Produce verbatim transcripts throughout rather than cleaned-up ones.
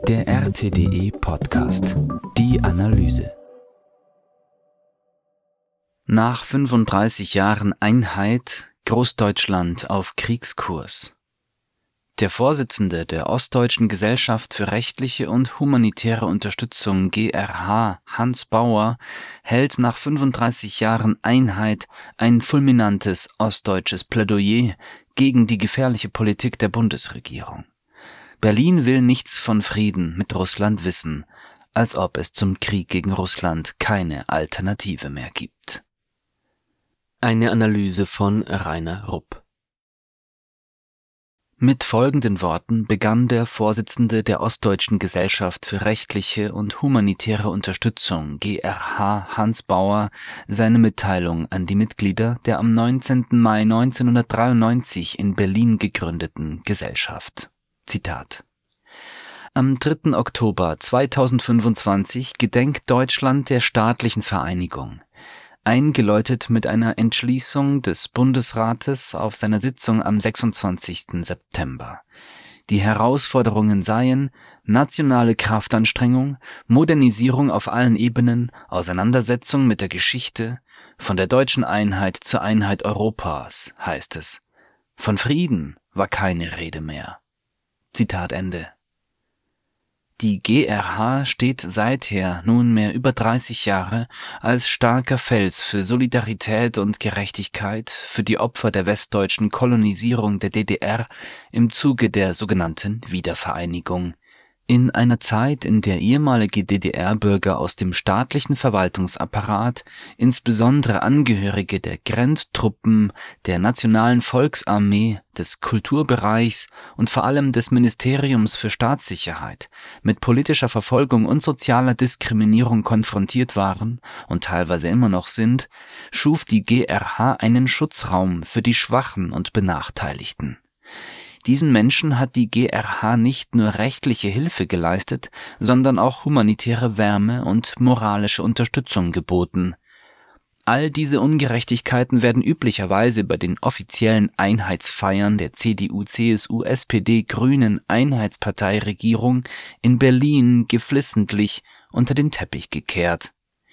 Der R T D E-Podcast. Die Analyse. Nach fünfunddreißig Jahren Einheit, Großdeutschland auf Kriegskurs. Der Vorsitzende der Ostdeutschen Gesellschaft für rechtliche und humanitäre Unterstützung G R H, Hans Bauer, hält nach fünfunddreißig Jahren Einheit ein fulminantes ostdeutsches Plädoyer gegen die gefährliche Politik der Bundesregierung. Berlin will nichts von Frieden mit Russland wissen, als ob es zum Krieg gegen Russland keine Alternative mehr gibt. Eine Analyse von Rainer Rupp. Mit folgenden Worten begann der Vorsitzende der Ostdeutschen Gesellschaft für rechtliche und humanitäre Unterstützung G R H, Hans Bauer, seine Mitteilung an die Mitglieder der am neunzehnten Mai neunzehnhundertdreiundneunzig in Berlin gegründeten Gesellschaft. Zitat: Am dritten Oktober zweitausendfünfundzwanzig gedenkt Deutschland der staatlichen Vereinigung. Eingeläutet mit einer Entschließung des Bundesrates auf seiner Sitzung am sechsundzwanzigsten September. Die Herausforderungen seien nationale Kraftanstrengung, Modernisierung auf allen Ebenen, Auseinandersetzung mit der Geschichte, von der deutschen Einheit zur Einheit Europas, heißt es. Von Frieden war keine Rede mehr. Zitat Ende. Die G R H steht seither nunmehr über dreißig Jahre als starker Fels für Solidarität und Gerechtigkeit für die Opfer der westdeutschen Kolonisierung der D D R im Zuge der sogenannten Wiedervereinigung. In einer Zeit, in der ehemalige D D R-Bürger aus dem staatlichen Verwaltungsapparat, insbesondere Angehörige der Grenztruppen, der Nationalen Volksarmee, des Kulturbereichs und vor allem des Ministeriums für Staatssicherheit, mit politischer Verfolgung und sozialer Diskriminierung konfrontiert waren und teilweise immer noch sind, schuf die G R H einen Schutzraum für die Schwachen und Benachteiligten. Diesen Menschen hat die G R H nicht nur rechtliche Hilfe geleistet, sondern auch humanitäre Wärme und moralische Unterstützung geboten. All diese Ungerechtigkeiten werden üblicherweise bei den offiziellen Einheitsfeiern der C D U C S U S P D Grünen Einheitsparteiregierung in Berlin geflissentlich unter den Teppich gekehrt.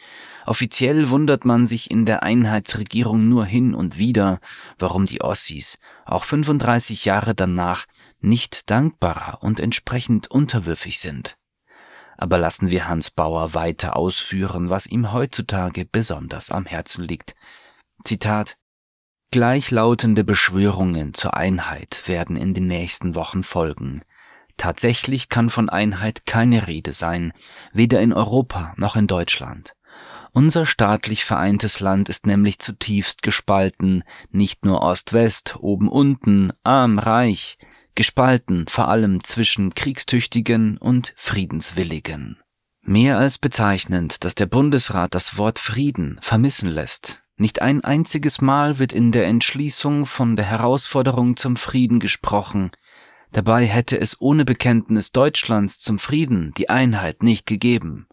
Offiziell wundert man sich in der Einheitsregierung nur hin und wieder, warum die Ossis, auch fünfunddreißig Jahre danach, nicht dankbarer und entsprechend unterwürfig sind. Aber lassen wir Hans Bauer weiter ausführen, was ihm heutzutage besonders am Herzen liegt. Zitat: Gleichlautende Beschwörungen zur Einheit werden in den nächsten Wochen folgen. Tatsächlich kann von Einheit keine Rede sein, weder in Europa noch in Deutschland. Unser staatlich vereintes Land ist nämlich zutiefst gespalten, nicht nur Ost-West, oben-unten, arm-reich, gespalten vor allem zwischen Kriegstüchtigen und Friedenswilligen. Mehr als bezeichnend, dass der Bundesrat das Wort Frieden vermissen lässt. Nicht ein einziges Mal wird in der Entschließung von der Herausforderung zum Frieden gesprochen. Dabei hätte es ohne Bekenntnis Deutschlands zum Frieden die Einheit nicht gegeben.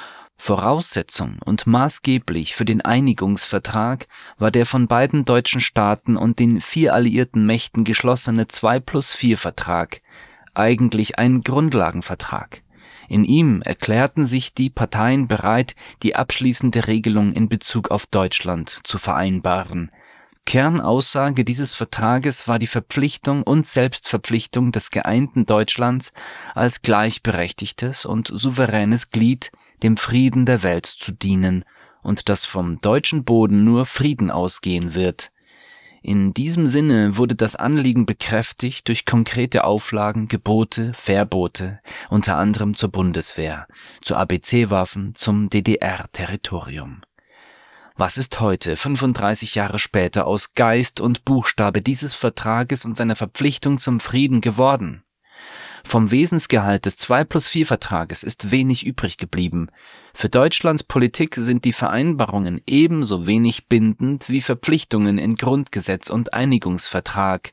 Voraussetzung und maßgeblich für den Einigungsvertrag war der von beiden deutschen Staaten und den vier alliierten Mächten geschlossene zwei plus vier Vertrag, eigentlich ein Grundlagenvertrag. In ihm erklärten sich die Parteien bereit, die abschließende Regelung in Bezug auf Deutschland zu vereinbaren. Kernaussage dieses Vertrages war die Verpflichtung und Selbstverpflichtung des geeinten Deutschlands als gleichberechtigtes und souveränes Glied dem Frieden der Welt zu dienen und dass vom deutschen Boden nur Frieden ausgehen wird. In diesem Sinne wurde das Anliegen bekräftigt durch konkrete Auflagen, Gebote, Verbote, unter anderem zur Bundeswehr, zu A B C-Waffen, zum D D R-Territorium. Was ist heute, fünfunddreißig Jahre später, aus Geist und Buchstabe dieses Vertrages und seiner Verpflichtung zum Frieden geworden? Vom Wesensgehalt des zwei plus vier Vertrages ist wenig übrig geblieben. Für Deutschlands Politik sind die Vereinbarungen ebenso wenig bindend wie Verpflichtungen in Grundgesetz und Einigungsvertrag.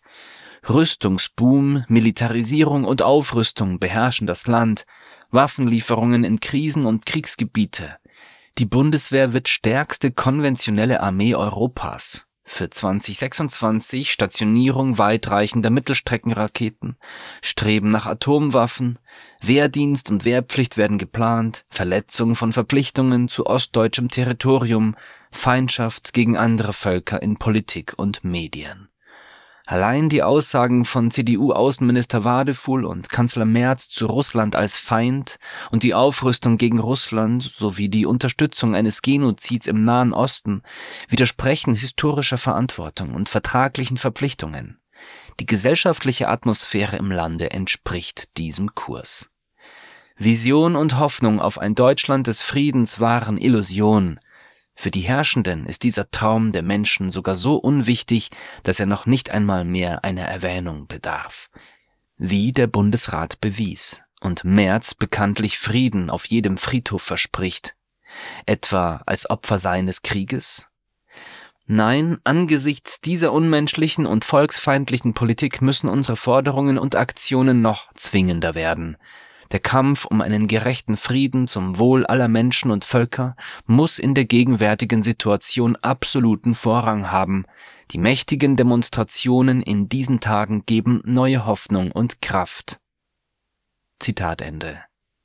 Rüstungsboom, Militarisierung und Aufrüstung beherrschen das Land, Waffenlieferungen in Krisen- und Kriegsgebiete. Die Bundeswehr wird stärkste konventionelle Armee Europas. Für zwanzig sechsundzwanzig Stationierung weitreichender Mittelstreckenraketen, Streben nach Atomwaffen, Wehrdienst und Wehrpflicht werden geplant, Verletzung von Verpflichtungen zu ostdeutschem Territorium, Feindschaft gegen andere Völker in Politik und Medien. Allein die Aussagen von C D U-Außenminister Wadefuhl und Kanzler Merz zu Russland als Feind und die Aufrüstung gegen Russland sowie die Unterstützung eines Genozids im Nahen Osten widersprechen historischer Verantwortung und vertraglichen Verpflichtungen. Die gesellschaftliche Atmosphäre im Lande entspricht diesem Kurs. Vision und Hoffnung auf ein Deutschland des Friedens waren Illusion. Für die Herrschenden ist dieser Traum der Menschen sogar so unwichtig, dass er noch nicht einmal mehr einer Erwähnung bedarf. Wie der Bundesrat bewies und Merz bekanntlich Frieden auf jedem Friedhof verspricht. Etwa als Opfer seines Krieges? Nein, angesichts dieser unmenschlichen und volksfeindlichen Politik müssen unsere Forderungen und Aktionen noch zwingender werden. Der Kampf um einen gerechten Frieden zum Wohl aller Menschen und Völker muss in der gegenwärtigen Situation absoluten Vorrang haben. Die mächtigen Demonstrationen in diesen Tagen geben neue Hoffnung und Kraft. Zitat Ende.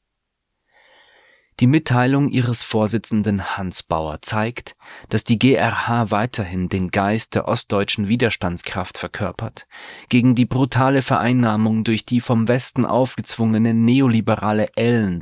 Die Mitteilung ihres Vorsitzenden Hans Bauer zeigt, dass die G R H weiterhin den Geist der ostdeutschen Widerstandskraft verkörpert, gegen die brutale Vereinnahmung durch die vom Westen aufgezwungene neoliberale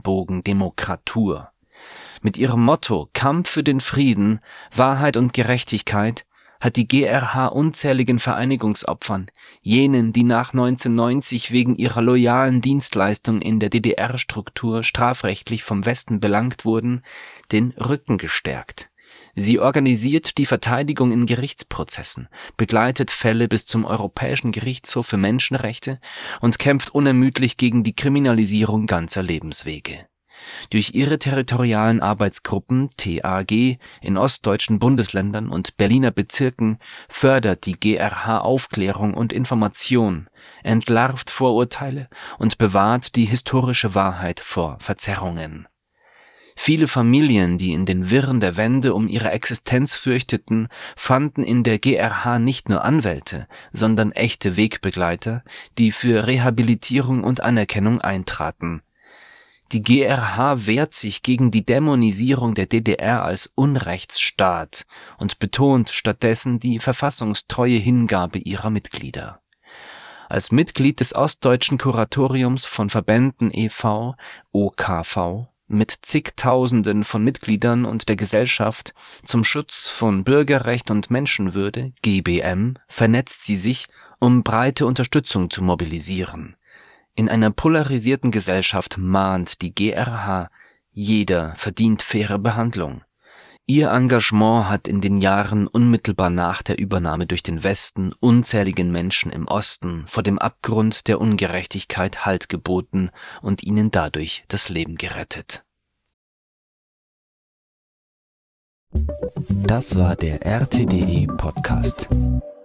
Ellenbogendemokratur. Mit ihrem Motto Kampf für den Frieden, Wahrheit und Gerechtigkeit hat die G R H unzähligen Vereinigungsopfern, jenen, die nach neunzehnhundertneunzig wegen ihrer loyalen Dienstleistung in der D D R-Struktur strafrechtlich vom Westen belangt wurden, den Rücken gestärkt. Sie organisiert die Verteidigung in Gerichtsprozessen, begleitet Fälle bis zum Europäischen Gerichtshof für Menschenrechte und kämpft unermüdlich gegen die Kriminalisierung ganzer Lebenswege. Durch ihre territorialen Arbeitsgruppen T A G in ostdeutschen Bundesländern und Berliner Bezirken fördert die G R H Aufklärung und Information, entlarvt Vorurteile und bewahrt die historische Wahrheit vor Verzerrungen. Viele Familien, die in den Wirren der Wende um ihre Existenz fürchteten, fanden in der G R H nicht nur Anwälte, sondern echte Wegbegleiter, die für Rehabilitierung und Anerkennung eintraten. Die G R H wehrt sich gegen die Dämonisierung der D D R als Unrechtsstaat und betont stattdessen die verfassungstreue Hingabe ihrer Mitglieder. Als Mitglied des Ostdeutschen Kuratoriums von Verbänden e V, O K V, mit zigtausenden von Mitgliedern und der Gesellschaft zum Schutz von Bürgerrecht und Menschenwürde, G B M, vernetzt sie sich, um breite Unterstützung zu mobilisieren. In einer polarisierten Gesellschaft mahnt die G R H, jeder verdient faire Behandlung. Ihr Engagement hat in den Jahren unmittelbar nach der Übernahme durch den Westen unzähligen Menschen im Osten vor dem Abgrund der Ungerechtigkeit Halt geboten und ihnen dadurch das Leben gerettet. Das war der R T D E Podcast.